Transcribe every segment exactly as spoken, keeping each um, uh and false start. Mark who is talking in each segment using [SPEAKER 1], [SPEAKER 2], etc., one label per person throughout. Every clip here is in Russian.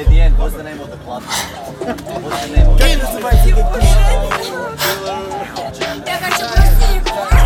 [SPEAKER 1] At the end, what's the name of the club? What's the name of the club?
[SPEAKER 2] Я хочу просить.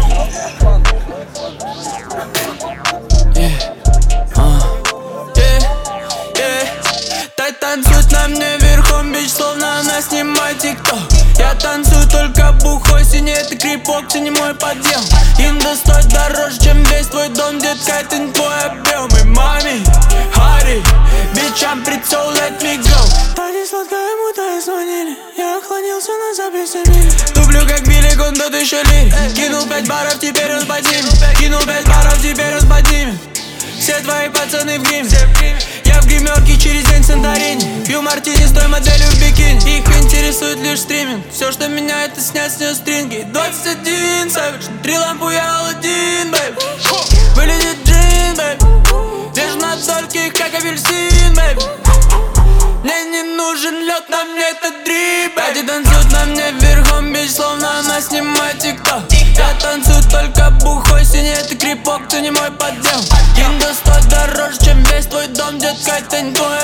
[SPEAKER 3] Тай танцует на мне верхом, бич, словно она снимает тикток. Я танцую только бухой, синий это крипок, ты не мой подъем. Инда стоит дороже, чем весь твой дом, детка, это не твой объем. И маме, Харри, бичам прицел, let me go. Тади сладкая мута и звонили, я охладился на записи мили. Туплю как Билли, он тот еще лирик. Кинул пять баров, теперь он поднимет. Кинул пять баров, теперь он поднимет. Все твои пацаны в гриме. Я в гримерке через день в Санторини. Пью мартини с той моделью в бикини. Их интересует лишь стриминг. Все, что меня, это снять с нее стринги. двадцать один, savage, три лампу, я Аладдин, бэйб. Вылетит джин, бэйб. Вижу на только их, как апельсин, бэйб. Мне не нужен лед, на мне это дрип. Тади танцует на мне верхом, бич, словно она снимает тикток. Я танцую только бухой, синий это крипок, ты не мой подъем. Инда стоит дороже, чем весь твой дом, детка, это не твой